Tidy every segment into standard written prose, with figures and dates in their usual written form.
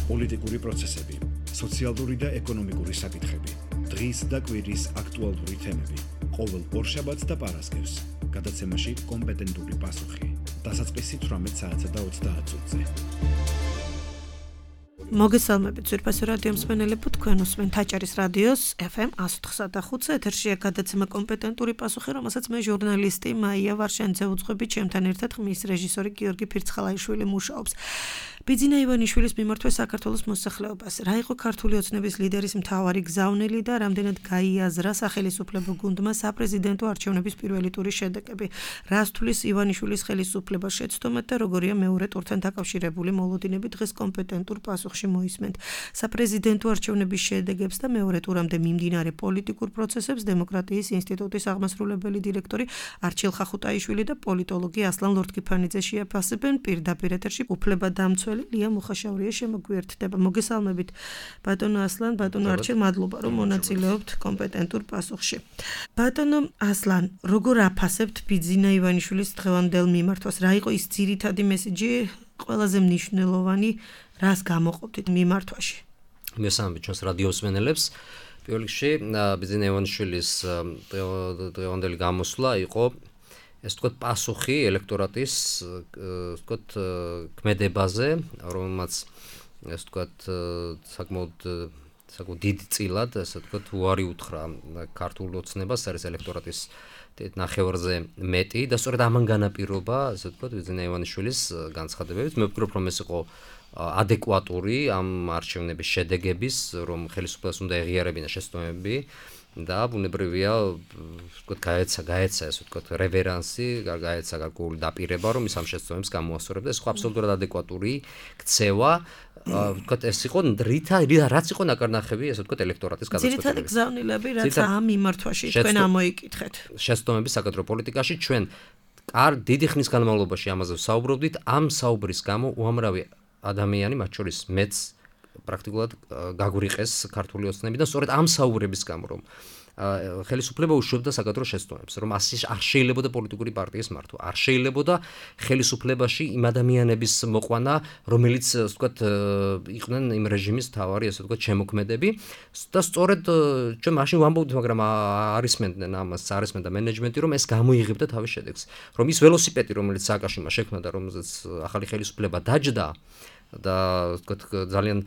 პოლიტიკური პროცესები, სოციალური და ეკონომიკური საკითხები, დღის და კვირის აქტუალური თემები, ყოველ ორშაბათს და პარასკევს, გადაცემაში კომპეტენტური პასუხი, დასაწყისი 18 საათსა და 30 წუთზე. მოგესალმებით ძვირფასი რადიო მსმენელებო, თქვენ უსმენთ აჭარის რადიოს FM 104.5 ეთერშია გადაცემა კომპეტენტური პასუხი, რომელსაც მე ჟურნალისტი მაია ვარშანიძე უძღვები, ჩემთან ერთად ხმის რეჟისორი გიორგი ფირცხალაიშვილი მუშაობს. ბიძინა ივანიშვილის მიმართვე საქართველოს მოსახლეობას. რა იყო ქართული ოცნების ლიდერის მთავარი გზავნილი და რამდენად გაიაზრა სახელისუფლებო გუნდმა საპრეზიდენტო არჩევნების პირველი ტურის შედეგები. რას თulis ივანიშვილის ხელისუფლება შეცდომად და როგორია მეორე ტურთან დაკავშირებული მოლოდინები, დღეს კომპეტენტურ პასუხში მოისმენთ. საპრეზიდენტო არჩევნების შედეგებს და მეორე ტურამდე მიმდინარე პოლიტიკურ პროცესებს დემოკრატიის ინსტიტუტის აღმასრულებელი დირექტორი არჩილ ხახუტაიშვილი და პოლიტოლოგი ასლან ლორთქიფანიძე შეაფასებენ პირდაპირ ეთერში. უფლებადამცველი ლია მუხაშავრია შემოგვიერთდება. მოგესალმებით ბატონო ასლან, ბატონო არჩილ, მადლობა რომ მონაწილეობთ კომპეტენტურ პასუხში. ბატონო ასლან, როგორ აფასებთ ბიძინა ივანიშვილის დღევანდელ მიმართვას? რა იყო ის ძირითადი მესიჯი, ყველაზე მნიშვნელოვანი, რას გამოყოფთ მიმართვაში? მესამე ჩვენს რადიო მსმენელებს. პირველ რიგში ბიძინა ივანიშვილის დღევანდელი გამოსვლა იყო ეს თქვათ პასუხი ელექტორატის თქვათ ქმედებაზე, რომელმაც ეს თქვათ საკმაოდ დიდი წილად ესე თქვათ უარი უთხრა ქართულ ოცნებას, არის ელექტორატის ნახევარზე მეტი და სწორედ ამან განაპირობა ესე თქვათ ბიძინა ივანიშვილის განცხადებებით. მე ვფიქრობ, რომ ეს იყო ადეკვატური ამ არჩევნების შედეგების, რომ ხელისუფლებას უნდა ეღიარებინა შეცდომები და ბუნებრივია ვთქვათ გაეცა ეს ვთქვათ რევერანსი, გაეცა გარკვეული დაპირება, რომ ის ამ შეცდომებს გამოასწორებდა. ეს იყო აბსოლუტურად ადეკვატური ქცევა. ვთქვათ ეს იყო რაც იყო ნაკარნახები ესე ვთქვათ ელექტორატის გადაწყვეტილების. ძირითადი გზავნილები, რაც ამ მიმართვაში თქვენ ამოიკითხეთ. შეცდომების საკადრო პოლიტიკაში ჩვენ დიდი ხნის განმავლობაში ამაზე ვსაუბრობდით. ამ საუბრის გამო უამრავი ადამიანი, მათ შორის მეც პრაქტიკულად გაგვრიყეს ქართული ოცნებიდან, სწორედ ამ საუბრების გამო, რომ ხელისუფლება უშვებდა საკადრო შეცდომებს, რომ არ შეიძლებოდა პოლიტიკური პარტიის მართვა, არ შეიძლებოდა ხელისუფლებაში იმ ადამიანების მოყვანა, რომელიც ვთქვათ იყვნენ იმ რეჟიმის მთავარი ასე ვთქვათ შემოქმედები და სწორედ ჩვენ მაშინ ვამბობთ, მაგრამ არისმენდნენ ამას, არისმენდა მენეჯმენტი, რომ ეს გამოიღებდა თავის შედეგს, რომ ის ველოსიპედი, რომელიც სააკაშვილმა შექმნა და რომელზეც ახალი ხელისუფლება დაჯდა და ვთქვათ ძალიან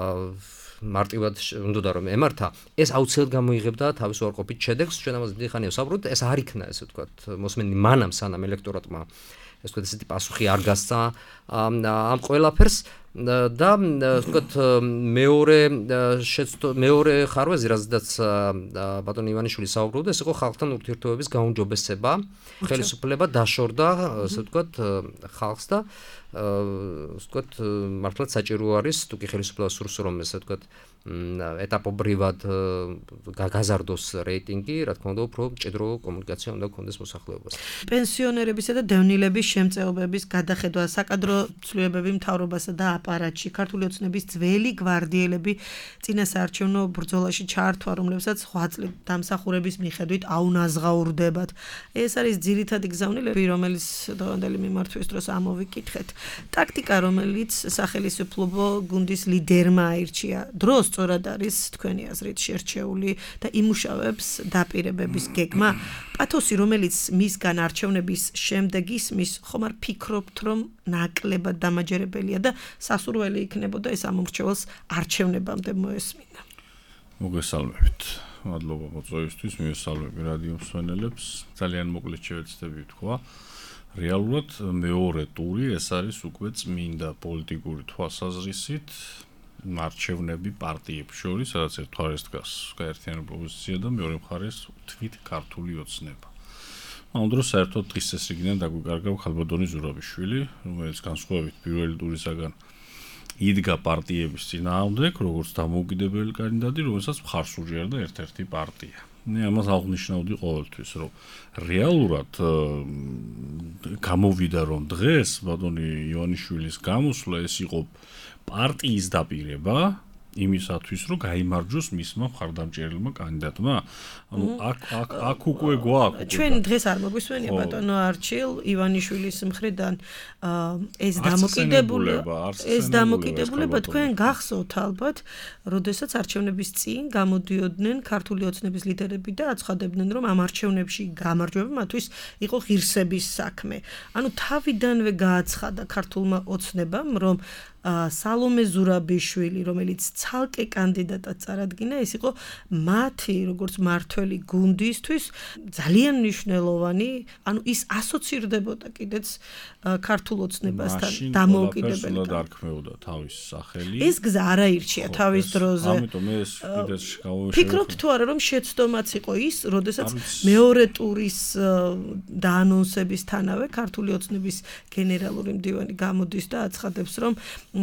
მარტივად უნდა რომ ემართა, ეს აუცილებლად გამოიღებდა თავის უარყოფით შედეგს. ჩვენ ამაზე დიდი ხანია ვსაუბრობთ, ეს არ იქნა ესე ვთქვათ მოსმენილი მანამ, სანამ ელექტორატმა ეს ვთქვათ ესეთი პასუხი არ გასცა ამ ყველაფერს და ვთქვათ მეორე ხარვეზი, რაზედაც ბატონი ივანიშვილი საუბრობდა, ეს იყო ხალხთან ურთიერთობების გაუმჯობესება. ხელისუფლება დაშორდა ესე ვთქვათ ხალხს და ვთქვათ მართლაც საჭირო არის თუ კი ხელისუფლებას სურს რომ ესე ვთქვათ ეტაპობრივად გაზარდოს რეიტინგი, რა თქმა უნდა, უფრო მჭიდრო კომუნიკაცია უნდა გქონდეს მოსახლეობას. პენსიონერებისა და დევნილების შემწეობების გადახედვა, საკადრო ცვლილებები მთავრობასა და აპარატში, ქართული ოცნების ძველი გვარდიელები წინასაარჩევნო ბრძოლაში ჩაართვა, რომლებსაც სხვა წლით დამსახურების მიხედვით აუნაზღაურდებათ. ეს არის ძირითადი გზავნილები, რომელიც დღევანდელი მიმართვის დროს ამოვიკითხეთ. ტაქტიკა, რომელიც სახელისუფლებო გუნდის ლიდერმა აირჩია, დროს სწორად არის თქვენი აზრით შერჩეული და იმუშავებს დაპირებების გეგმა. პათოსი, რომელიც მისგან არჩევნების შემდეგ ისმის, ხომ არ ფიქრობთ, რომ ნაკლებად დამაჯერებელია და სასურველი იქნებოდა ეს ამორჩეველს არჩევნებამდე მოესმინა? მოგესალმებით. მადლობა მოწვევისთვის, მივესალმები რადიო მსმენელებს. ძალიან მოკლედ შევეცდები თქვა. რეალურად მეორე ტური ეს არის უკვე წმინდა პოლიტიკური თვალსაზრისით არჩევნები პარტიებს შორის, სადაც ერთ მხარეს დგას გაერთიანებული ოპოზიცია და მეორე მხარეს თვით ქართული ოცნება. ამ დროს საერთოდ დღის წესრიგიდან დაგვიკარგა ხალბატონი ზურაბიშვილი, რომელიც განსხვავებით პირველი ტურისაგან იდგა პარტიების წინააღმდეგ, როგორც დამოუკიდებელი კანდიდატი, რომელსაც მხარს უჭერდა ერთ-ერთი პარტია. მე ამას აღნიშნავდი ყოველთვის, რომ რეალურად გამოვიდა, რომ დღეს ბატონი ივანიშვილის გამოსვლა ეს იყო პარტიის დაპირება იმისათვის რომ გაიმარჯვოს მისმა მხარდამჭერელმა კანდიდატმა. ანუ აქ უკვე გვაქვს. ჩვენ დღეს არ მოგვისმენია ბატონო არჩილ ივანიშვილის მხრიდან ეს დამოკიდებულება თქვენ გახსოვთ ალბათ, როდესაც არჩევნების წინ გამოდიოდნენ ქართული ოცნების ლიდერები და აცხადებდნენ, რომ ამ არჩევნებში გამარჯვება მათთვის იყო ღირსების საქმე. ანუ თავიდანვე გააცხადა ქართულმა ოცნებამ, რომ სალომე ზურაბიშვილი, რომელიც ცალკე კანდიდატად წარადგინა, ეს იყო მათი, როგორც მართველი გუნდისთვის ძალიან მნიშვნელოვანი, ანუ ის ასოცირდებოდა კიდეც ქართულ ოცნებასთან დამოუკიდებლად. არ ქმეოდა თავის სახელი. ეს გზა არ აირჩია თავის დროზე. ამიტომ ეს კიდეც ფიქრობთ თუ არა, რომ შეცდომაც იყო ის, როდესაც მეორე ტურის დაანონსებისთანავე ქართული ოცნების გენერალური მდივანი გამოდის და აცხადებს, რომ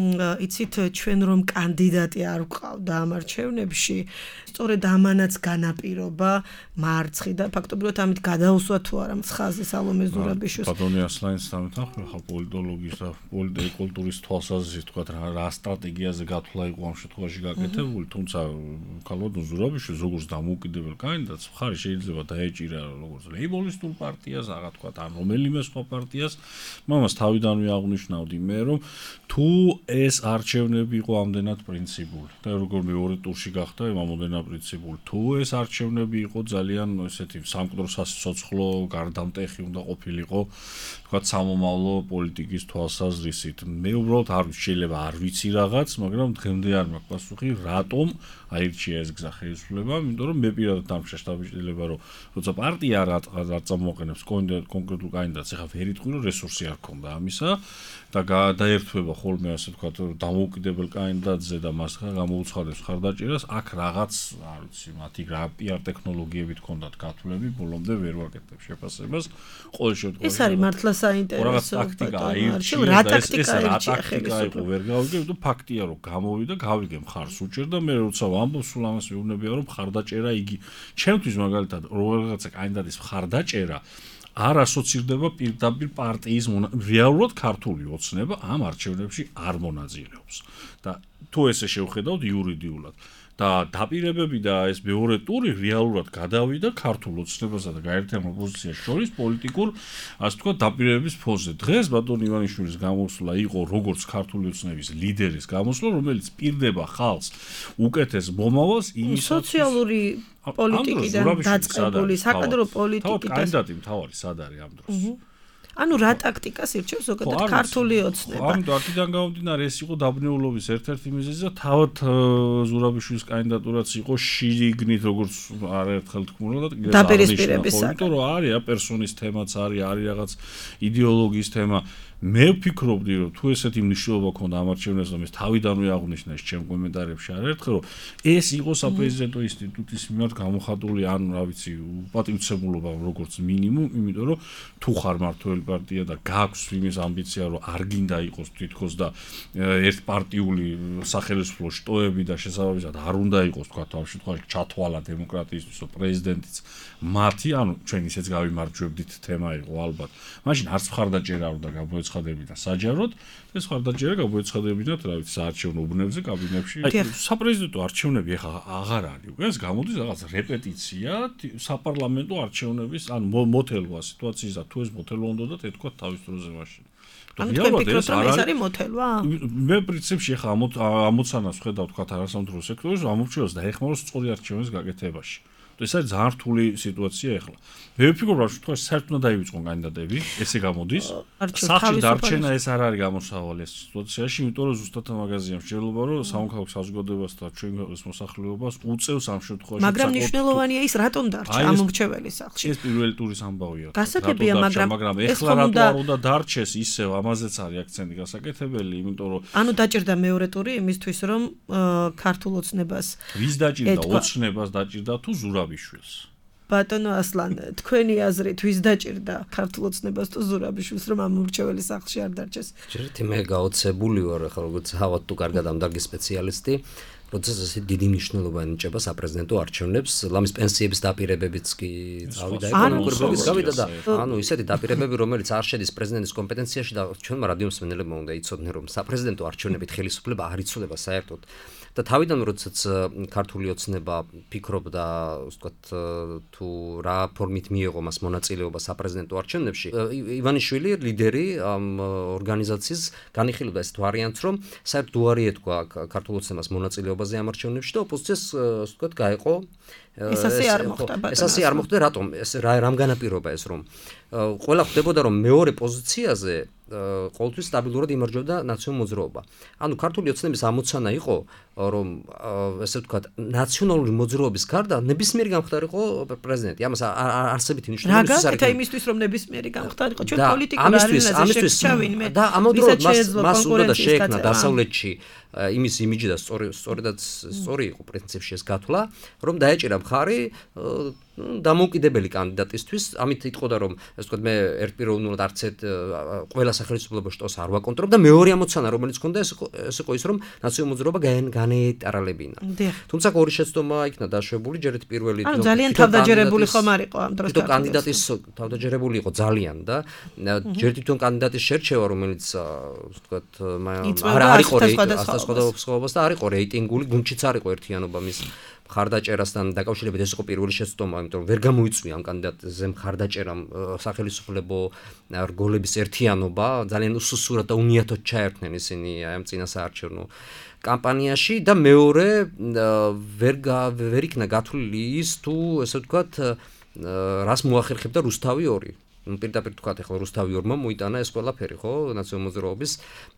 იცით ჩვენ რომ კანდიდატი არ ვყავდა ამ არჩევნებში, სწორედ ამანაც განაპირობა მარცხი და ფაქტობრივად ამით გადაუსვა თუ არა ხაზი სალომე ზურაბიშვილს. ბატონი ასლანის სამეთანხმე ხა პოლიტოლოგის და კულტურის თვალსაზრისით თქვა რა სტრატეგიაზე გათვლა იყო ამ შემთხვევაში გაკეთებული, თუმცა ქალბატონ ზურაბიშვილს როგორც დამოუკიდებელ კანდიდატს მხარი შეიძლება დაეჭირა როგორც ლეიბორისტულ პარტიას, აღა თქვა ან რომელიმე სხვა პარტიას. მამას თავიდანვე აღნიშნავდი მე რომ თუ ეს არჩევნები იყო ამდენად პრინციპული და როგორ მეორე ტურში გახდა ამდენად პრინციპული, თუ ეს არჩევნები იყო ძალიან ესეთი სამკვდრო სასიცოცხლო გარდამტეხი უნდა ყოფილიყო, თქვა სამომავლო პოლიტიკის თვალსაზრისით. მე უბრალოდ არ შეიძლება არ ვიცი რაღაც, მაგრამ დღემდე არ მაქვს პასუხი, რატომ აირჩია ეს გზა ხელისუფლებამ, იმიტომ რომ მე პირადად დამშეშ დავიჭრილება, რომ როცა პარტია არ წამოყენებს კონკრეტულ კანდიდატს, ეხლა ვერ იტყვი რომ რესურსი არ ქონდა ამისა და გადაერთვება ხოლმე ასე თქვა დამოუკიდებელ კანდიდატზე და მას გამოუცხადებს ხარდაჭერას, აქ რაღაც, არ ვიცი, მათი რა PR ტექნოლოგიებით ქონდათ გათვლები, ბოლომდე ვერ ვაკეთებ შეფასებას. ყოველ შემთხვევაში ეს არის მართლა საინტერესო ტაქტიკა აირჩია რა და ტაქტიკა იყო ვერ გავიგებ და ფაქტია რომ გამოვიდა, გავიგე მხარს უჭერდა, მე როცა ვამბობ სულ ამას ვეუბნებია რომ მხარდაჭერა იგი ჩემთვის მაგალითად რაღაცა კანდიდატის მხარდაჭერა არ ასოცირდება პირდაპირ პარტიის რეალურად ქართული ოცნება ამ არჩევნებში არ მონაწილეობს და თუ ესე შევხედავთ იურიდიულად და დაპირებები და ეს მეორე ტური რეალურად გადავიდა ქართულ ოცნებასა და გაერთიანებულ ოპოზიციას შორის პოლიტიკურ, ასე ვთქვათ, დაპირებების ფონზე. დღეს ბატონ ივანიშვილის გამოსვლა იყო როგორც ქართული ოცნების ლიდერის გამოსვლა, რომელიც პირდება ხალხს უკეთეს მომავალს იმის სოციალური პოლიტიკიდან დაწყებული საკადრო პოლიტიკიდან კანდიდატი მთავარი სად არის ამ დროს. ანუ რა ტაქტიკას ირჩევს ზოგადად ქართული ოცნება? ანუ აქედან გამომდინარე ეს იყო დაბნეულობის ერთ-ერთი მიზეზი და თავად ზურაბიშვილის კანდიდატურაც იყო შიგნით როგორც არაერთხელ თქმულა და კიდევ დაპირისპირების საკითხი. იმიტომ რომ არის პერსონის თემაც არის რაღაც იდეოლოგიის თემა. მე ვფიქრობდი რომ თუ ესეთი მნიშვნელობა ქონდა ამ არჩევნებს და მე თავიდანვე აღნიშნა ეს ჩემ კომენტარებში არაერთხელ რომ ეს იყო საპრეზიდენტო ინსტიტუტის მიმართ გამოხატული ან რა ვიცი უპატივცემულობა როგორც მინიმუმ, იმიტომ რომ თუ ხარ მართველი პარტია და გაქვს იმის ამბიცია რომ არ გინდა იყოს თითქოს და ერთპარტიული სახელმწიფო შტოები და შესაბამისად არ უნდა იყოს თქვა ამ შემთხვევაში ჩათვალა დემოკრატიისთვის პრეზიდენტიც მათი, ანუ ჩვენ ისეც გავიმარჯვებდით თემა იყო ალბათ. მაშინ არც მხარდაჭერა არ უნდა გამოეცხადებინა საჯაროდ, ეს მხარდაჭერა გამოეცხადებინათ, რა ვიცი, საარჩევნო უბნებზე, კაბინეტში. საპრეზიდენტო არჩევნები ახლა აღარ არის. ეს გამოდის რაღაც რეპეტიცია საპარლამენტო არჩევნების, ან მოთელვა სიტუაციის და თუ ეს მოთელვა უნდა და ეთქვა თავის დროზე მაშინ. ანუ თქვენ ფიქრობთ რომ ეს არის მოთელვა? მე პრინციპში ახლა ამოცანას ვხედავ თქვა არასამთავრობო სექტორის, ამორჩევას დაეხმაროს სწორი არჩევნების გაკეთებაში. ეს არის ძალიან რთული სიტუაცია ახლა. მე ვფიქრობ რომ თქვენ საერთოდ უნდა დაივიწყონ კანდიდატები, ესე გამოდის. სახში დარჩენა ეს არ არის გამოსავალი ეს სიტუაციაში, იმიტომ რომ ზუსტად მაგაზია მსჯელობა რომ სამოქალაქო საზოგადოებას და ჩვენ ქვეყნის მოსახლეობას უწევს ამ შემთხვევაში. მაგრამ მნიშვნელოვანია ის რატომ დარჩა ამ მრჩეველი სახლში. ეს პირველი ტურის ამბავია. გასაგებია, მაგრამ ეს ახლა რატო არ უნდა დარჩეს ისევ ამაზეც არის აქცენტი გასაკეთებელი, იმიტომ რომ ანუ დაჭირდა მეორე ტური იმისთვის რომ ქართულ ოცნებას ვის დაჭირდა ოცნებას დაჭირდა თუ ზურაბიშვილს? ბატონო ასლან, თქვენი აზრით ვის დაჭირდა ქართულ ოცნებას თუ ზურაბიშვილს რომ ამ მრჩეველი სახლში არ დარჩეს? ჯერით მე გაოცებული ვარ ახლა როგორც ავად თუ კარგად ამ დარგის სპეციალისტი როდესაც ესე დიდი მნიშვნელობა ენიჭება საპრეზიდენტო არჩევნებს, ლამის პენსიების დაპირებებიც კი წავიდა ეკონომიკური ბლოკის გავიდა და ანუ ისეთი დაპირებები, რომელიც არ შედის პრეზიდენტის კომპეტენციაში და ჩვენმა რადიომსმენელებმა უნდა იცოდნენ, რომ საპრეზიდენტო არჩევნებით ხელისუფლება არ იცვლება საერთოდ. და თავიდან როდესაც ქართული ოცნება ფიქრობდა, ვთქვათ, თუ რა ფორმით მიიღო მას მონაწილეობა საპრეზიდენტო არჩევნებში, ივანიშვილი ლიდერი ამ ორგანიზაციის განიხილავდა ეს ვარიანტს, რომ საერთოდ უარი ეთქვა ქართულ ოცნებას მონაწილეობაზე ამ არჩევნებში და ოპოზიციას, ვთქვათ, გაეყო ეს ასე არ მოხდა. ეს ასე არ მოხდა, რატომ? ეს რამ განაპირობა ეს, რომ ყველა ხვდებოდა, რომ მეორე პოზიციაზე ყოველთვის სტაბილურად იმარჯვებდა ნაციონალური მოძრაობა. ანუ ქართული ოცნების ამოცანა იყო, რომ ესე ვთქვათ, ნაციონალური მოძრაობის გარდა ნებისმიერი გამხდარიყო პრეზიდენტი. ამას არსებითი ნიშნულობა ის არის. რა იმისთვის რომ ნებისმიერი გამხდარიყო, ჩვენ პოლიტიკურ არენაზე შევჩავინმე. და ამავდროულად მას უნდა და შეექმნა დასავლეთში იმის იმიჯი და სწორი იყო პრინციპში ეს გათვლა, რომ დაეჭირა მხარი დამოუკიდებელი კანდიდატისთვის, ამით იტყოდა, რომ ასე ვთქვათ, მე ერთპიროვნულად არც ერთ ყველა სახელმწიფო შტოს არ ვაკონტროლებ და მეორე ამოცანა, რომელიც ჰქონდა, ეს იყო ის, რომ ნაციონალური მოძრაობა განეეტარალებინა. თუმცა ორი შეცდომა იქნა დაშვებული, ჯერ ერთი პირველი ანუ ძალიან თავდაჯერებული ხომ არ იყო ამ დროს კანდიდატის თავდაჯერებული იყო ძალიან და ჯერ თვითონ კანდიდატის შერჩევა, რომელიც ვთქვათ, არ იყო სხვადასხვაობას და არ იყო რეიტინგული, გუნდშიც არ იყო ერთიანობა მის მხარდაჭერასთან დაკავშირებით. ეს იყო პირველი შეცდომა, იმიტომ რომ ვერ გამოიწვია ამ კანდიდატზე მხარდაჭერამ სახელმწიფო რგოლების ერთიანობა, ძალიან უსუსურად და უნიათოდ ჩაერთნენ ისინი ამ წინასაარჩევნო კამპანიაში და მეორე ვერ იქნა გათვლილი ის თუ ესე ვთქვათ რას მოახერხებდა რუსთავი 2. პირდაპირ თქვა ახლა რუსთავი 2-მა მოიტანა ეს ყველაფერი, ხო, ნაციონალური მოძრაობის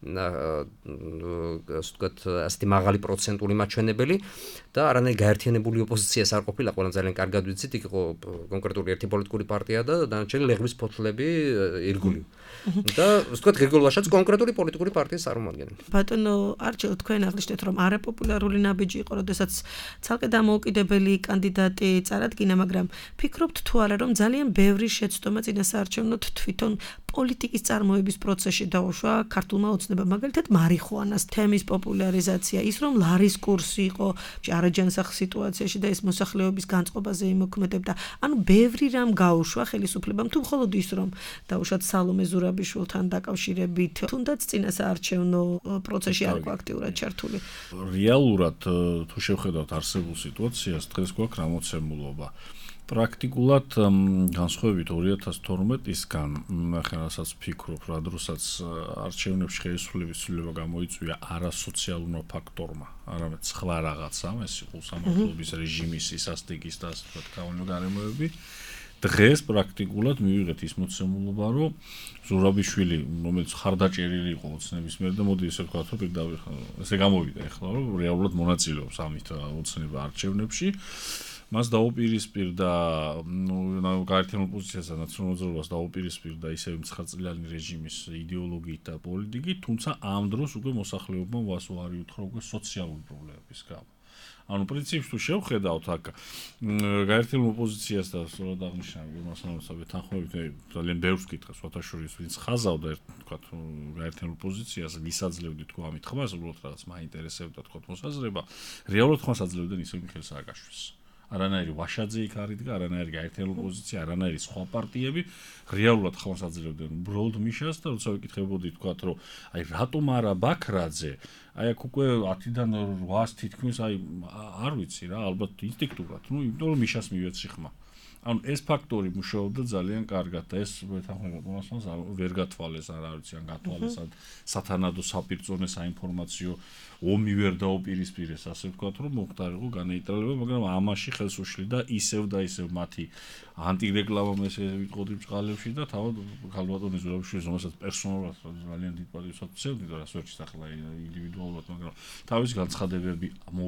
ასე ვთქვათ ასეთი მაღალი პროცენტული მაჩვენებელი და არანაირი გაერთიანებული ოპოზიცია არ ყოფილა, ყველამ ძალიან კარგად ვიცით, იქ იყო კონკრეტული ერთი პოლიტიკური პარტია და დანარჩენი ლეღვის ფოთლები ირგული. და ვთქვათ გრიგოლ ვაშაც კონკრეტული პოლიტიკური პარტიის წარმომადგენელი. ბატონო არჩილ, თქვენ აღნიშნეთ, რომ არაპოპულარული ნაბიჯი იყო, როდესაც ცალკე დამოუკიდებელი კანდიდატი წარადგინა, მაგრამ ფიქრობთ თუ არა, რომ ძალიან ბევრი შეცდომა წინასაარჩევნოდ თვითონ პოლიტიკის წარმოების პროცესში დაუშვა ქართულმა ოცნებამ, მაგალითად მარიხუანას თემის პოპულარიზაცია, ის რომ ლარის კურსი იყო არაჯანსაღ სიტუაციაში და ეს მოსახლეობის განწყობაზე იმოქმედებდა. ანუ ბევრი რამ გაუშვა ხელისუფლებამ, თუ მხოლოდ ის რომ დაუშვათ სალომე ზურაბიშვილთან დაკავშირებით, თუნდაც წინასაარჩევნო პროცესში არ იყო აქტიურად ჩართული. რეალურად თუ შევხედავთ არსებულ სიტუაციას, დღეს გვაქვს რამოცემულობა. პრაქტიკულად განსხვავებით 2012-ისგან, ახლა რასაც ვფიქრობ, რა დროსაც არჩევნებში ხელისუფლების ცვლილება გამოიწვია არასოციალურმა ფაქტორმა, არამედ სხვა რაღაცამ, ეს იყო სამართლობის რეჟიმის სასტიკის და ასე ვთქვათ კანონო გარემოები. დღეს პრაქტიკულად მივიღეთ ის მოცემულობა, რომ ზურაბიშვილი, რომელიც ხარდაჭერილი იყო ოცნების მიერ და მოდი ესე ვთქვათ, რომ პირდაპირ ესე გამოვიდა ახლა, რომ რეალურად მონაწილეობს ამით ოცნება არჩევნებში. მას დაუპირისპირდა, გაერთიანებულ პოზიციას და ნაციონალურ მოძრაობას დაუპირისპირდა ისევ მცხაწილიანი რეჟიმის იდეოლოგიით და პოლიტიკით, თუმცა ამ დროს უკვე მოსახლეობამ უარი უთხრა უკვე სოციალური პრობლემების გამო. ანუ პრინციპში თუ შევხედავთ აქ გაერთიანებულ პოზიციას და სწორად აღნიშნა მასალასავე თანხმობით ძალიან ბევრს კითხავს ვათაშორის ვინც ხაზავდა თქვათ გაერთიანებულ პოზიციას ვისაძლევდით თქვა ამით ხმას უბრალოდ რაღაც მაინტერესებდა თქვათ მოსაზრება რეალურად ხმას აძლევდნენ ისევ მიხეილ სააკაშვილს არანაირი ვაშაძე იქ არ იდგა არანაირი გაერთიანებულ პოზიცია არანაირი სხვა პარტიები რეალურად ხმას აძლევდნენ უბრალოდ მიშას და როცა ვიკითხებოდი თქვათ რომ აი რატომ არა ბაქრაძე აი აქ უკვე 10-დან 8-ს თითქმის აი არ ვიცი რა ალბათ ინსტინქტურად ნუ იმიტომ რომ მიშას მივეცი ხმა ანუ ეს ფაქტორი მუშაობდა ძალიან კარგად და ეს თამაშს ვერ გათვალეს არ ვიცი ან გათვალეს სათანადო საპირწონე საინფორმაციო ომი ვერ დაუპირისპირეს ასე ვთქვათ რომ მოხდარიყო განეიტრალება მაგრამ ამაში ხელს უშლი და ისევ მათი ანტირეკლამა ესე ვიტყოდი ბჭყალებში და თავად ქალბატონი ზურაბიშვილის რომელსაც პერსონალურად ძალიან დიდ პატივს ვცემდი და რას ვერ ჩახლა ინდივიდუალურად მაგრამ თავის განცხადებები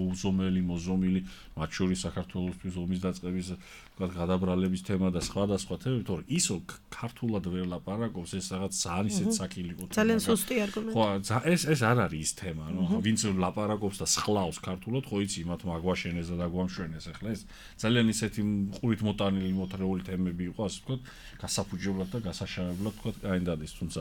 მოზომილი მათ შორის საქართველოსთვის ომის დაწყების ვთქვათ გადაბრალების თემა და სხვა თემები თორე ისო ქართულად ვერ ლაპარაკობს ეს რაღაც ძალიან ისეთ საკილიკო თემა ძალიან სუსტი არგუმენტი ხო ეს არ არის ის თემა ნუ ვინც ლაპარაკობს და სხლავს ქართულად ხო იცი მათ მაგვაშენეს და დაგვამშვენეს ახლა ეს ძალიან ისეთი ყურით მოტანილი მოთრეული თემები იყო ასე ვთქვათ გასაფუძებლად და გასაშავებლად ვთქვათ კანდიდატის თუმცა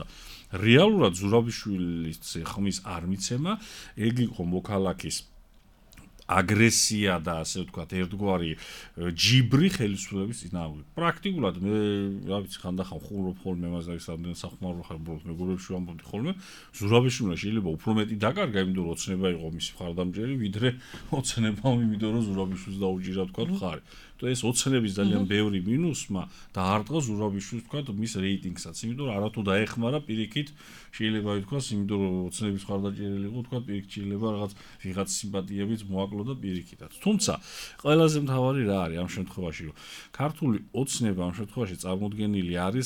რეალურად ზურაბიშვილის ხმის არ მიცემა ეგ იყო მოქალაქის აგრესია და ასე ვთქვათ, ერთგვარი ჯიბრი ხელისუფლების წინააღმდეგ. პრაქტიკულად მე რა ვიცი, ხანდახან ხუმრობ ხოლმე მას და ის რამდენი სახმარო ხარ უბრალოდ მეგობრებში ვამბობდი ხოლმე, ზურაბიშვილმა შეიძლება უფრო მეტი დაკარგა, იმიტომ რომ ოცნება იყო მისი მხარდამჭერი, ვიდრე ოცნება იმიტომ რომ ზურაბიშვილს დაუჭირა თქვა ხარი. ეს ოცნების ძალიან ბევრი მინუსმა და არტყა ზურაბიშვილს თქვა მის რეიტინგსაც, იმიტომ რომ არათუ დაეხმარა პირიქით შეიძლება ითქვას, იმიტომ რომ ოცნების მხარდამჭერელი იყო თქვა პირიქით შეიძლება რაღაც ვიღაც სიმპათიებიც მოაკლო და პირიქითაც. თუმცა ყველაზე მთავარი რა არის ამ შემთხვევაში, რომ ქართული ოცნება ამ შემთხვევაში წარმოდგენილი არის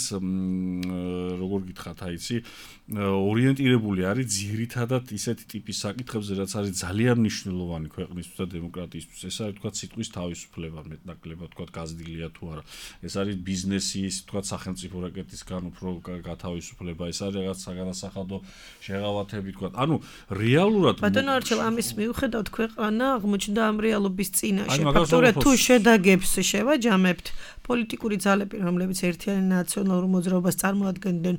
როგორ გითხრათ, აიცი, ორიენტირებული არის ძირითადად ისეთი ტიპის საკითხებზე, რაც არის ძალიან მნიშვნელოვანი ქვეყნისთვის და დემოკრატიისთვის. ეს არის თქვა სიტყვის თავისუფლება, მეტნაკლებად თქვა გაზრდილია თუ არა. ეს არის ბიზნესის, თქვა სახელმწიფო რაკეტისგან უფრო გათავისუფლება, ეს არის რაღაც საგანასახადო შეღავათები თქვა. ანუ რეალურად ბატონო არჩევ ამის მიუხედავად ქვეყანა აღმოჩნდა ამ რეალობის წინაშე. ფაქტობრივად თუ შედაგებს შევაჯამებთ, პოლიტიკური ძალები, რომლებიც ერთიანი ნაციონალურ მოძრაობას წარმოადგენდნენ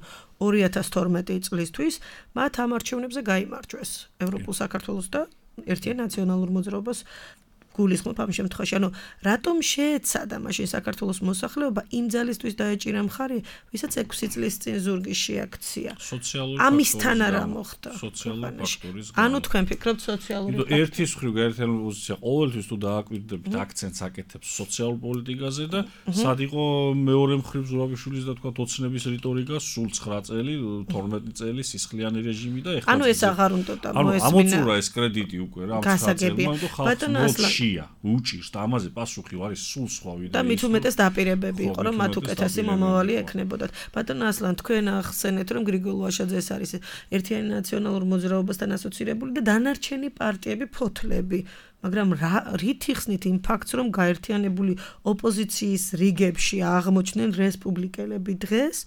2012 წლისთვის, მათ ამ არჩევნებზე გაიმარჯვეს ევროპულ საქართველოს და ერთიან ნაციონალურ მოძრაობას გულისხმობ ამ შემთხვევაში. ანუ რატომ შეეცადა მაშინ საქართველოს მოსახლეობა იმ ძალისთვის დაეჭირა მხარი, ვისაც 6 წლის წინ ზურგისში აქცია. ამისთან არა მოხდა. სოციალური ფაქტორის. ანუ თქვენ ფიქრობთ სოციალური ფაქტორი. ერთის მხრივ გაერთიანებული პოზიცია ყოველთვის თუ დააკვირდებით აქცენტს აკეთებს სოციალურ პოლიტიკაზე და სად იყო მეორე მხრივ ზურაბიშვილის და თქვა ოცნების რიტორიკა სულ 9 წელი, 12 წელი სისხლიანი რეჟიმი და ეხლა ანუ ეს აღარ უნდა მოესმინა. ამოწურა ეს კრედიტი უკვე რა 9 წელი, მაგრამ ხალხი უჭირს და ამაზე პასუხი არის სულ სხვა ვიდრე და მით უმეტეს დაპირებები იყო რომ მათ უკეთესი მომავალი ექნებოდათ. ბატონო ასლან, თქვენ ახსენეთ რომ გრიგოლ ვაშაძე ეს არის ერთიანი ნაციონალურ მოძრაობასთან ასოცირებული და დანარჩენი პარტიები ფოთლები, მაგრამ რით იხსნით იმ ფაქტს რომ გაერთიანებული ოპოზიციის რიგებში აღმოჩნდნენ რესპუბლიკელები დღეს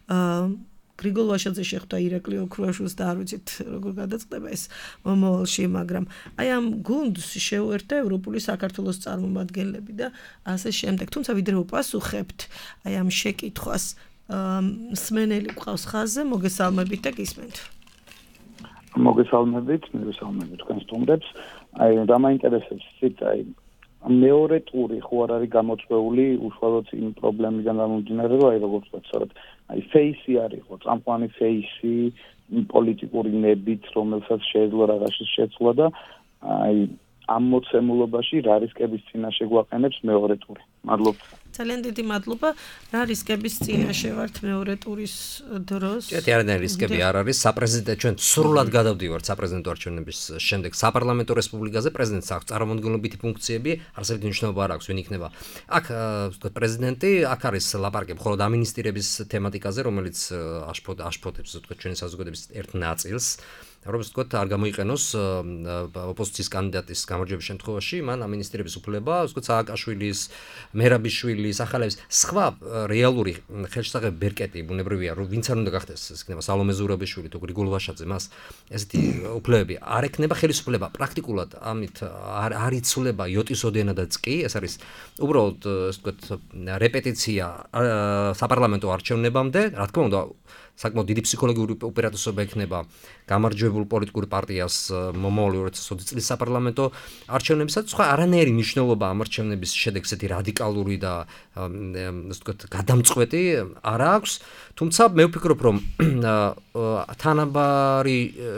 გრიგოლ ვაშაძე შეხვდა ირაკლი ოქრუაშვილს და არ ვიცით როგორ გადაწყდება ეს მომავალში, მაგრამ აი ამ გუნდს შეუერთდა ევროპული საქართველოს წარმომადგენლები და ასე შემდეგ. თუმცა ვიდრე უპასუხებთ აი ამ შეკითხვას, მსმენელი ყავს ხაზზე, მოგესალმებით და გისმენთ. მოგესალმებით, მოგესალმებით თქვენ სტუმრებს. აი დამაინტერესებს ცით აი მეორე ტური ხო არ არის გამოწვეული უშუალოდ იმ პრობლემიდან გამომდინარე, რომ აი როგორც ვთქვათ, აი ფეისი არის ხო, წამყვანი ფეისი პოლიტიკური ნებით, რომელსაც შეეძლო რაღაცის შეცვლა და აი ამ მოცემულობაში რა რისკების წინაშე გვაყენებს მეორე ტური. მადლობა. ძალიან დიდი მადლობა. რა რისკების წინაშე ვართ მეორე ტურის დროს? არანაირი რისკები არ არის. საპრეზიდენტო ჩვენ სრულად გადავდივართ საპრეზიდენტო არჩევნების შემდეგ საპარლამენტო რესპუბლიკაზე. პრეზიდენტს აქვს წარმომადგენლობითი ფუნქციები, არსებითი მნიშვნელობა არ აქვს, ვინ იქნება. აქ ვთქვათ პრეზიდენტი, აქ არის ლაპარაკი მხოლოდ ამინისტრირების თემატიკაზე, რომელიც აშფოთებს ვთქვათ ჩვენი საზოგადოების ერთ ნაწილს. როგორც ვთქვათ, არ გამოიყენოს ოპოზიციის კანდიდატის გამარჯვების შემთხვევაში, მან ამინისტრირების უფლება, ვთქვათ, სააკაშვილის, მერაბიშვილის, ახალების სხვა რეალური ხელშესაყრელი ბერკეტი ბუნებრივია, რომ ვინც არ უნდა გახდეს, ეს იქნება სალომე ზურაბიშვილი თუ გრიგოლ ვაშაძე, მას ესეთი უფლებები არ ექნება ხელისუფლება. პრაქტიკულად ამით არ იცვლება იოტის ოდენადაც კი, ეს არის უბრალოდ, ასე ვთქვათ, რეპეტიცია საპარლამენტო არჩევნებამდე, რა თქმა უნდა საკმაოდ დიდი ფსიქოლოგიური ოპერატივობა ექნება გამარჯვებულ პოლიტიკურ პარტიას მომავალი 2020 წლის საპარლამენტო არჩევნებისაც. სხვა არანაირი მნიშვნელობა ამ არჩევნების შედეგს ესეთი რადიკალური და ასე ვთქვათ გადამწყვეტი არ აქვს. თუმცა მე ვფიქრობ, რომ თანაბარი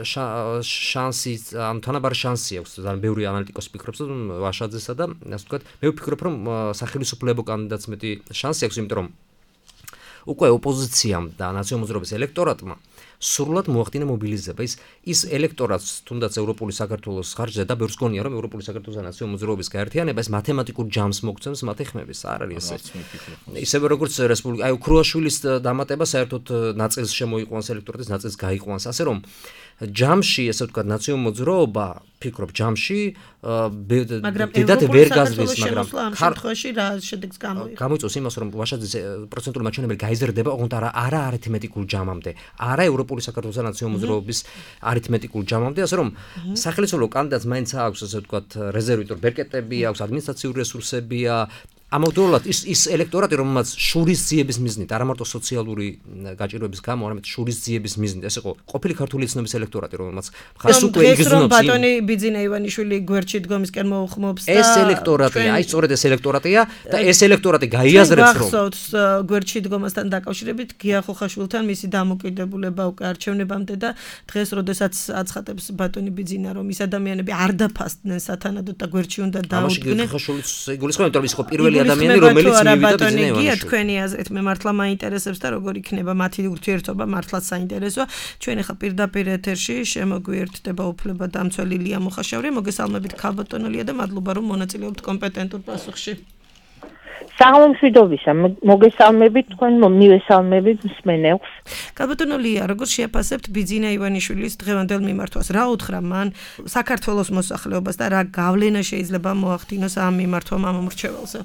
შანსი აქვს, ძალიან ბევრი ანალიტიკოსი ფიქრობს, რომ ვაშაძესა და ასე ვთქვათ, მე ვფიქრობ, რომ სახელმწიფო კანდიდატს მეტი შანსი აქვს, იმიტომ რომ უკვე ოპოზიციამ და ნაციონალურ მოძრაობის ელექტორატმა სრულად მოახდინა მობილიზება. ის ელექტორატს თუნდაც ევროპული საქართველოს ხარჯზე და ბევრს გონია, რომ ევროპული საქართველოს და ნაციონალურ მოძრაობის გაერთიანება ეს მათემატიკურ ჯამს მოგცემს მათი ხმების. არ არის ეს. ისევე როგორც რესპუბლიკა, აი ოქრუაშვილის დამატება საერთოდ ნაწილს შემოიყვანს ელექტორატის, ნაწილს გაიყვანს. ასე რომ ჯამში, ესე ვთქვათ, ნაციონალურ მოძრაობა, ფიქრობ ჯამში დიდად ვერ გაზრდის, მაგრამ ამ შემთხვევაში რა შედეგს გამოიღო? გამოიწვევს იმას, რომ ვაშაძის პროცენტული მაჩვენებელი გაიზრდება, ოღონდ არა არითმეტიკულ ჯამამდე, არა ევროპული საქართველოს და ნაციონალურ მოძრაობის არითმეტიკულ ჯამამდე, ასე რომ სახელმწიფო კანდიდატს მაინც აქვს, ასე ვთქვათ, რეზერვიტორ ბერკეტები აქვს, ადმინისტრაციული რესურსებია, ამავდროულად ის ელექტორატი, რომელმაც შურისძიების მიზნით, არა მარტო სოციალური გაჭირვების გამო, არამედ შურისძიების მიზნით, ეს იყო ყოფილი ქართული ეთნობის ელექტორატი, რომელმაც ხას უკვე იგრძნობს ბატონი ბიძინა ივანიშვილი გვერდში დგომისკენ მოუხმობს და ეს ელექტორატია, აი სწორედ ეს ელექტორატია და ეს ელექტორატი გაიაზრებს, რომ გახსოვთ გვერდში დგომასთან დაკავშირებით გია ხოხაშვილთან მისი დამოკიდებულება უკვე არჩევნებამდე და დღეს როდესაც აცხადებს ბატონი ბიძინა, რომ ის ადამიანები არ დაფასდნენ სათანადოდ და გვერდში უნდა დაუდგნენ. ამაში ხოხაშვილის იგულისხმება, რომ ის იყო პირველი ადამიანი, რომელიც მივიდა ბიძინა ივანიშვილს. თქვენი აზრით მე მართლა მაინტერესებს და როგორ იქნება მათი ურთიერთობა, მართლაც საინტერესოა. ჩვენ ახლა პირდაპირ ეთერში შემოგვიერთდება უფლებადამცველი ლია მოხაშავრი. მოგესალმებით ქალბატონელია და მადლობა რომ მონაწილეობთ კომპეტენტურ პასუხში. საღამომშვიდობისა, მოგესალმებით თქვენ, მივესალმებით მსმენელს. ქალბატონელია, როგორ შეაფასებთ ბიძინა ივანიშვილის დღევანდელ მიმართვას? რა უთხრა მან საქართველოს მოსახლეობას და რა გავლენა შეიძლება მოახდინოს ამ მიმართვამ ამ მრჩეველზე?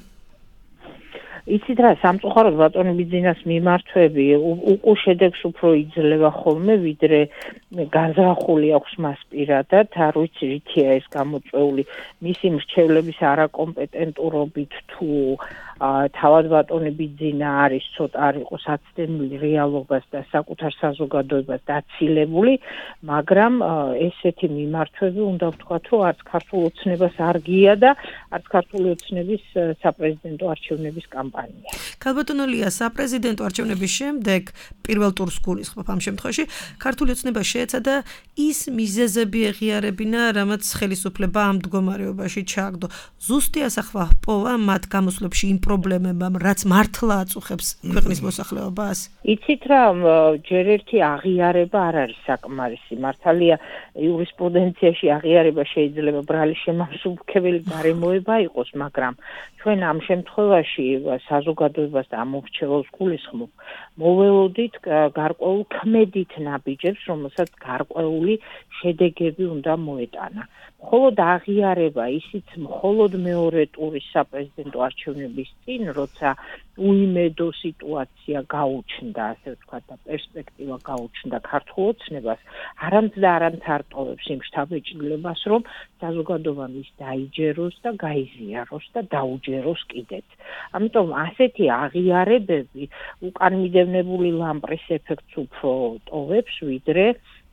იცით რა, სამწუხაროდ ბატონი ბიძინას მიმართვები უკუ შედეგს უფრო იძლევა ხოლმე, ვიდრე განზრახული აქვს მას პირადად, არ ვიცი რითია ეს გამოწვეული მისი მრჩევლების არაკომპეტენტურობით თუ თავად ბატონი ბიძინა არის ცოტა არ იყო საცდენილი რეალობას და საკუთარ საზოგადოებას დაცილებული, მაგრამ ესეთი მიმართვები უნდა ვთქვათ, რომ არც ქართულ ოცნებას არ გია და არც ქართული ოცნების საპრეზიდენტო არჩევნების კამპანია. ქალბატონელია, საპრეზიდენტო არჩევნების შემდეგ პირველ ტურს გულისხმობ ამ შემთხვევაში ქართული ოცნება შეეცადა ის მიზეზები ეღიარებინა, რამაც ხელისუფლება ამ მდგომარეობაში ჩააგდო. ზუსტი ასახვა ჰპოვა მათ გამოსვლებში იმ პრობლემებამ, რაც მართლა აწუხებს ქვეყნის მოსახლეობას? იცით რა, ჯერ ერთი აღიარება არ არის საკმარისი. მართალია იურისპრუდენციაში აღიარება შეიძლება ბრალი შემამსუბუქებელი გარემოება იყოს, მაგრამ ჩვენ ამ შემთხვევაში საზოგადოებას და ამ მრჩეველს გულისხმობ, მოველოდით გარკვეულ ქმედით ნაბიჯებს, რომელსაც გარკვეული შედეგები უნდა მოეტანა. მხოლოდ აღიარება, ისიც მხოლოდ მეორე ტურის საპრეზიდენტო არჩევნების წინ, როცა უიმედო სიტუაცია გაუჩნდა, ასე ვთქვათ, და პერსპექტივა გაუჩნდა ქართულ ოცნებას, არამც და არამც არ ტოვებს იმ შთაბეჭდილებას, რომ საზოგადოებამ ის დაიჯეროს და გაიზიაროს და დაუჯეროს კიდეც. ამიტომ ასეთი აღიარებები უკანმიდევნებული ლამპრის ეფექტს უფრო ტოვებს, ვიდრე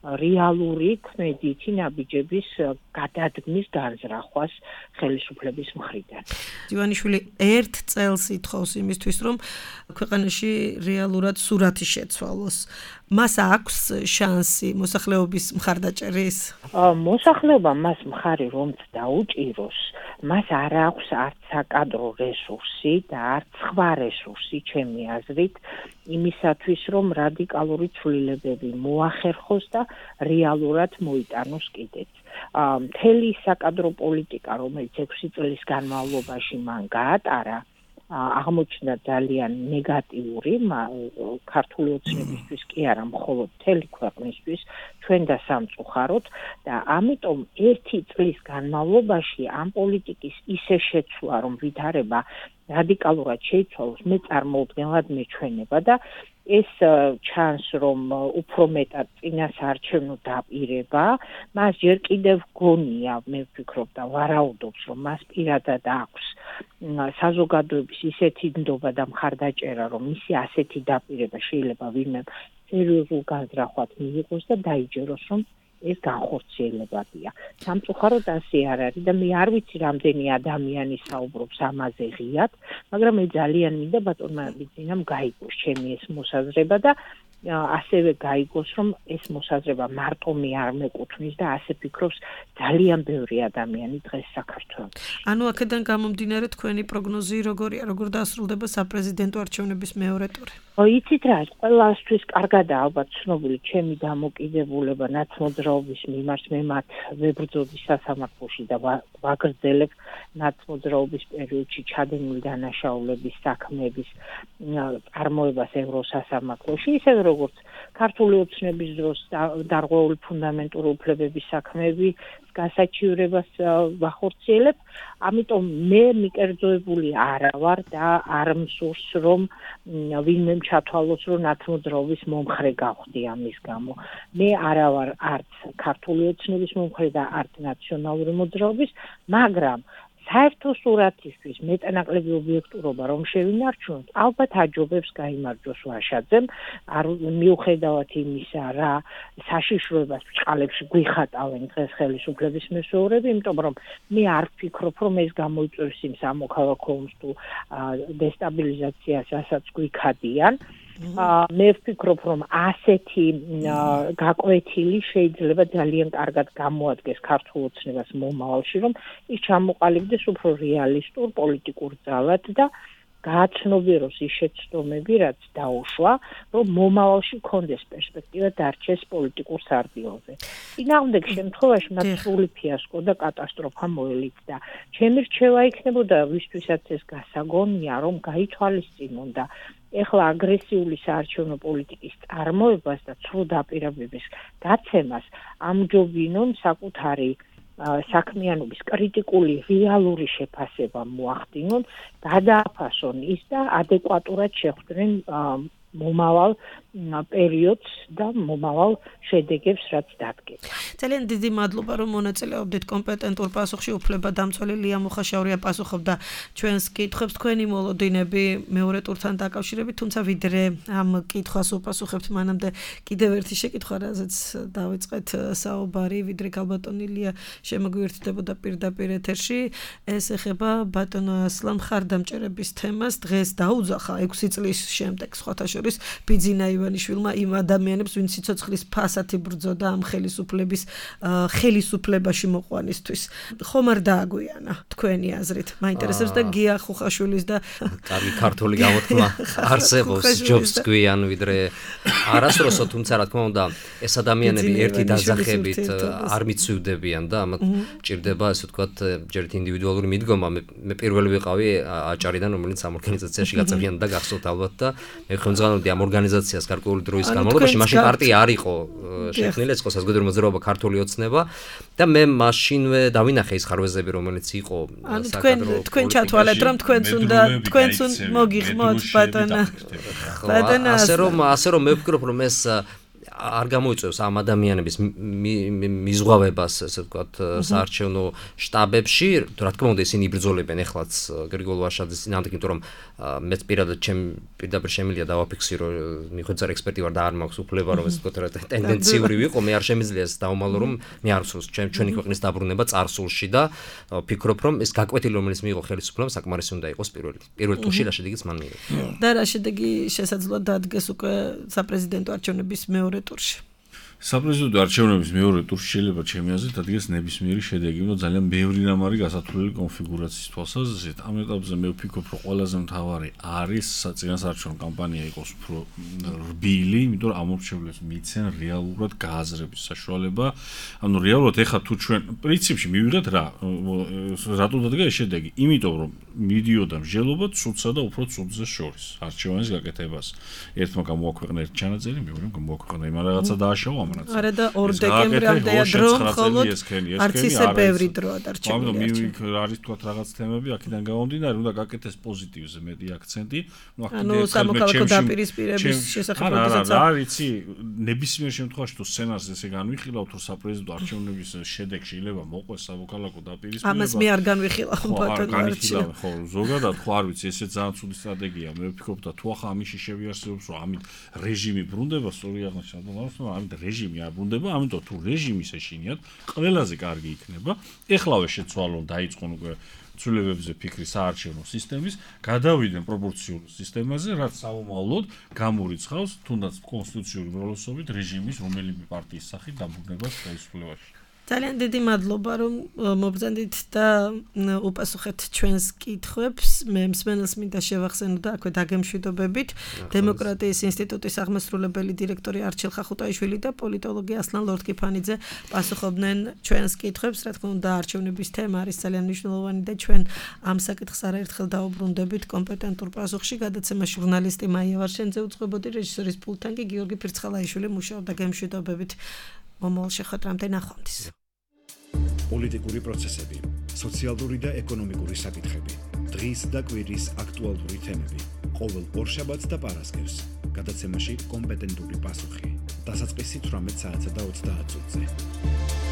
რეალური ქმედითი ნაბიჯების გადადგმის განზრახვას ხელისუფლების მხრიდან. ივანიშვილი ერთ წელს ითხოვს იმისთვის, რომ ქვეყანაში რეალურად სურათი შეცვალოს. მას აქვს შანსი მოსახლეობის მხარდაჭერის? მოსახლეობა მას მხარი რომც დაუჭიროს, მას არ აქვს არც საკადრო რესურსი და არც სხვა რესურსი, ჩემი აზრით, იმისათვის, რომ რადიკალური ცვლილებები მოახერხოს და რეალურად მოიტანოს კიდეც. მთელი საკადრო პოლიტიკა, რომელიც 6 წლის განმავლობაში მან გაატარა, აღმოჩნდა ძალიან ნეგატიური ქართული ოცნებისთვის კი არა, მხოლოდ მთელი ქვეყნისთვის, ჩვენ და სამწუხაროდ და ამიტომ 1 წლის განმავლობაში ამ პოლიტიკის ისე შეცვლა, რომ ვითარება რადიკალურად შეიცვალოს, მე წარმოუდგენლად მეჩვენება და ეს ჩანს, რომ უფრო მეტად წინასაარჩევნო დაპირება, მას ჯერ კიდევ გონია, მე ვფიქრობ და ვარაუდობს, რომ მას პირადად აქვს საზოგადოების ისეთი ნდობა და მხარდაჭერა, რომ მისი ასეთი დაპირება შეიძლება ვინმე სერიოზულ განზრახვად მიიღოს და დაიჯეროს, რომ ეს განხორციელებადია. სამწუხაროდ ასე არ არის და მე არ ვიცი რამდენი ადამიანი საუბრობს ამაზე ღიად, მაგრამ მე ძალიან მინდა ბატონმა ბიძინამ გაიგოს ჩემი ეს მოსაზრება და ასევე გაიგოს, რომ ეს მოსაზრება მარტო მე არ მეკუთვნის და ასე ფიქრობს ძალიან ბევრი ადამიანი დღეს საქართველოში. ანუ აქედან გამომდინარე თქვენი პროგნოზი როგორია, როგორ დასრულდება საპრეზიდენტო არჩევნების მეორე ტური? იცით რა, ყველასთვის კარგადაა ალბათ ცნობილი ჩემი დამოკიდებულება ნაცმოძრაობის მიმართ, მე მათ ვებრძოდი სასამართლოში და ვაგრძელებ ნაცმოძრაობის პერიოდში ჩადენილი დანაშაულების საქმეების წარმოებას ევროსასამართლოში, ისევე როგორც ქართული ოცნების დროს დარღვეული ფუნდამენტური უფლებების საქმეები გასაჩივრებას ვახორციელებ, ამიტომ მე მიკერძოებული არა ვარ და არ მსურს, რომ ვინმე ჩათვალოს, რომ ნაცმოძრაობის მომხრე გავხდი ამის გამო. მე არა ვარ არც ქართული ოცნების მომხრე და არც ნაციონალური მოძრაობის, მაგრამ საერთო სურათისთვის მეტანაკლები ობიექტურობა რომ შევინარჩუნოთ, ალბათ აჯობებს გაიმარჯვოს ვაშაძემ, მიუხედავად იმისა, რა საშიშროებას ბჭყალებში გვიხატავენ დღეს ხელისუფლების მესვეურები, იმიტომ რომ მე არ ვფიქრობ, რომ ეს გამოიწვევს იმ სამოქალაქო ომს თუ დესტაბილიზაციას, რასაც გვიქადიან. მე ვფიქრობ, რომ ასეთი გაკვეთილი შეიძლება ძალიან კარგად გამოადგეს ქართულ ოცნებას მომავალში, რომ ის ჩამოყალიბდეს უფრო რეალისტურ პოლიტიკურ ძალად და გააცნობიეროს ის შეცდომები, რაც დაუშვა, რომ მომავალში კონდეს პერსპექტივა დარჩეს პოლიტიკურ სარბიელზე. წინააღმდეგ შემთხვევაში მათ სრული ფიასკო და კატასტროფა მოელიდდა. ჩემი რჩევა იქნებოდა, ვისთვისაც ეს გასაგონია, რომ გაითვალისწინონ და ეხლა აგრესიული საარჩევნო პოლიტიკის წარმოებას და ცრუ დაპირებების გაცემას ამჯობინონ საკუთარი საქმიანობის კრიტიკული რეალური შეფასება მოახდინონ, გადააფასონ ის და ადეკვატურად შეხვდნენ მომავალ პერიოდს და მომავალ შედეგებს, რაც დადგეს. ძალიან დიდი მადლობა, რომ მონაწილეობდით კომპეტენტურ პასუხში. უფლებადამცველი ლია მუხაშაურია პასუხობდა ჩვენს კითხვებს. თქვენი მოლოდინები მეორე ტურთან დაკავშირებით, თუმცა ვიდრე ამ კითხვას უპასუხებთ, მანამდე კიდევ ერთი შეკითხვა, რაზეც დავიწყეთ საუბარი, ვიდრე ქალბატონი ლია შემოგვიერთდებოდა პირდაპირ ეთერში. ეს ეხება ბატონ ასლან მხარდამჭერების თემას. დღეს დაუძახა 6 წლის შემდეგ სხვათა შორის ბიძინა ივანიშვილმა იმ ადამიანებს, ვინც სიცოცხლის ფასად იბრძოდა ამ ხელისუფლებაში მოყვანისთვის. ხომ არ დააგვიანა თქვენი აზრით? მაინტერესებს და გია ხუხაშვილის და კარგი ქართული გამოთქმა არსებობს, ჯობს გვიან ვიდრე არასდროსო, თუმცა რა თქმა უნდა, ეს ადამიანები ერთი დაძახებით არ მიცვივდებიან და ამათ ჭირდება, ასე ვთქვათ, ჯერ ინდივიდუალური მიდგომა. მე პირველი ვიყავი აჭარიდან, რომელიც ამ ორგანიზაციაში გაწევრიანდა და გახსოვთ ალბათ და მე ხელმძღვანელობდი ამ ორგანიზაციას გარკვეული დროის განმავლობაში. მაშინ პარტია არ იყო შექმნილი, ეს იყო საზოგადოებრივი მოძრაობა ქართული ოცნება და მე მაშინვე დავინახე ის ხარვეზები, რომელიც იყო საკადრო. თქვენ ჩათვალეთ, რომ თქვენც უნდა მოგიხმოთ ბატონა. ასე რომ მე ვფიქრობ, რომ ეს არ გამოიწვევს ამ ადამიანების მიზღვავებას, ასე ვთქვათ, საარჩევნო შტაბებში. რა თქმა უნდა, ისინი იბრძოლებენ ეხლაც გრიგოლ ვაშაძის წინააღმდეგ, იმიტომ რომ მეც პირდაპირ შემიძლია დავაფიქსირო, მიხვეწარ ექსპერტი ვარ და არ მაქვს უფლება, რომ ესე ვთქვათ, ტენდენციური ვიყო, მე არ შემიძლია ეს დავუმალო, რომ მე არ ვსურს ჩვენი ქვეყნის დაბრუნება წარსულში და ვფიქრობ, რომ ეს გაკვეთილი, რომელიც მიიღო ხელისუფლებამ, საკმარისი უნდა იყოს პირველ ტურში რა შედეგიც მან მიიღო. და რა შედეგი შესაძლოა დადგეს უკვე საპრეზიდენტო არჩევნების მეორე ტურში? საპრეზიდენტო არჩევნების მეორე ტურში შეიძლება ჩემი აზრით დადგეს ნებისმიერი შედეგი, უნდა ძალიან ბევრი რამ არის გასათვლელი კონფიგურაციის თვალსაზრისით. ამ ეტაპზე მე ვფიქრობ, რომ ყველაზე მთავარი არის წინასაარჩევნო კამპანია იყოს უფრო რბილი, იმიტომ რომ ამორჩევლებს მიცენ რეალურად გააზრების საშუალება. ანუ რეალურად ეხლა თუ ჩვენ პრინციპში მივიღეთ რატო დადგა ეს შედეგი? იმიტომ რომ მიდიოდა მსჯელობა ცუდსა და უფრო ცუდზე შორის არჩევანის გაკეთებას. ერთმა გამოაქვეყნა ერთ ჩანაწერი, მეორემ გამოაქვეყნა იმ რაღაცა დააშავა. არა და 2 დეკემბრამდეა დრო, მხოლოდ არც ისე ბევრი დროა დარჩენილი. არის თქვა რაღაც თემები, აქედან გამომდინარე, უნდა გაკეთდეს პოზიტივზე მეტი აქცენტი. ანუ სამოქალაქო დაპირისპირების შესახებ როდესაც არის, ნებისმიერ შემთხვევაში თუ სცენარს ესე განვიხილავთ, რომ საპრეზიდენტო არჩევნების შედეგში შეიძლება მოყვეს სამოქალაქო დაპირისპირება. ამას მე არ განვიხილავ ბატონო არჩევნებში. ხო, ზოგადად ხო არ ვიცი, ესე ძალიან ცუდი სტრატეგია. მე ვფიქრობ და თუ ახლა ამაში შევიარსებობს, რომ ამით რეჟიმი ბრუნდება, სწორი აღნიშნა და ამით რეჟიმი არ ბრუნდება, ამიტომ თუ რეჟიმის ეშინიათ, ყველაზე კარგი იქნება. ეხლავე შეცვალონ, დაიწყონ უკვე ცვლილებებზე ფიქრი საარჩევნო სისტემის, გადავიდნენ პროპორციულ სისტემაზე, რაც საომავლოდ გამორიცხავს თუნდაც კონსტიტუციური როლოსობით რეჟიმის რომელიმე პარტიის სახით დაბრუნებას ხელისუფლებაში. ძალიან დიდი მადლობა, რომ მობრძანდით და უპასუხეთ ჩვენს კითხვებს. მე მსმენელს მინდა შევახსენო და აქვე დაგემშვიდობებით დემოკრატიის ინსტიტუტის აღმასრულებელი დირექტორი არჩილ ხახუტაიშვილი და პოლიტოლოგი ასლან ლორთქიფანიძე პასუხობდნენ ჩვენს კითხვებს. რა თქმა უნდა, არჩევნების თემა არის ძალიან მნიშვნელოვანი და ჩვენ ამ საკითხს არაერთხელ დაუბრუნდებით კომპეტენტურ პასუხში. გადაცემა ჟურნალისტი მაია ვარშენძე უძღვებოდი, რეჟისორის პულტთან კი გიორგი ფირცხალაიშვილი მუშაობდა. გემშვიდობებით მომავალ შეხვედრამდე ნახვამდის. პოლიტიკური პროცესები, სოციალური და ეკონომიკური საკითხები, დღის და კვირის აქტუალური თემები. ყოველ ორშაბათს და პარასკევს გადაცემაში კომპეტენტური პასუხი. დასაწყისი 18 საათსა და 30 წუთზე.